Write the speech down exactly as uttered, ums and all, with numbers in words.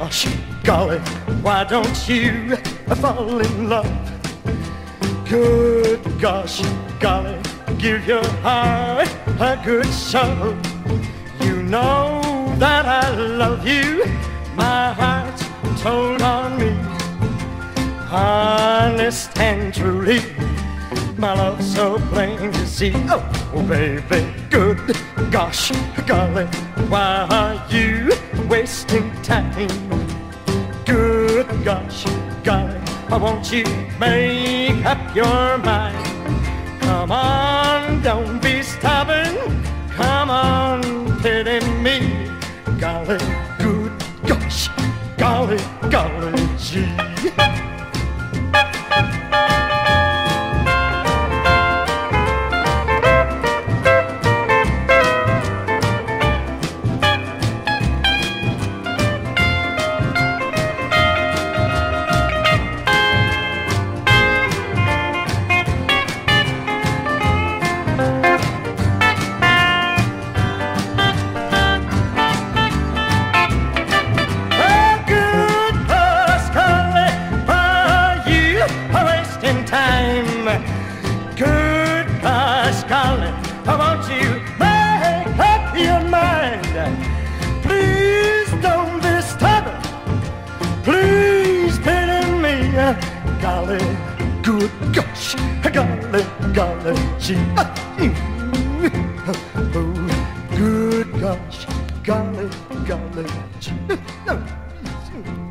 gosh, golly, why don't you fall in love? Good gosh, golly, give your heart a good shove. You know that I love you, my heart's told on me. Honest and truly, my love's so plain to see. Oh, oh baby, good gosh, golly, why are you wasting time? Good gosh, golly, I want you make up your mind. Come on, don't be stubborn. Come on, pity me. Golly, good gosh, golly, golly gee. Good gosh, golly, I want you make up your mind. Please don't be stubborn. Please pity me. Golly, good gosh, golly, golly, gee. Oh, good gosh, golly, golly, gee.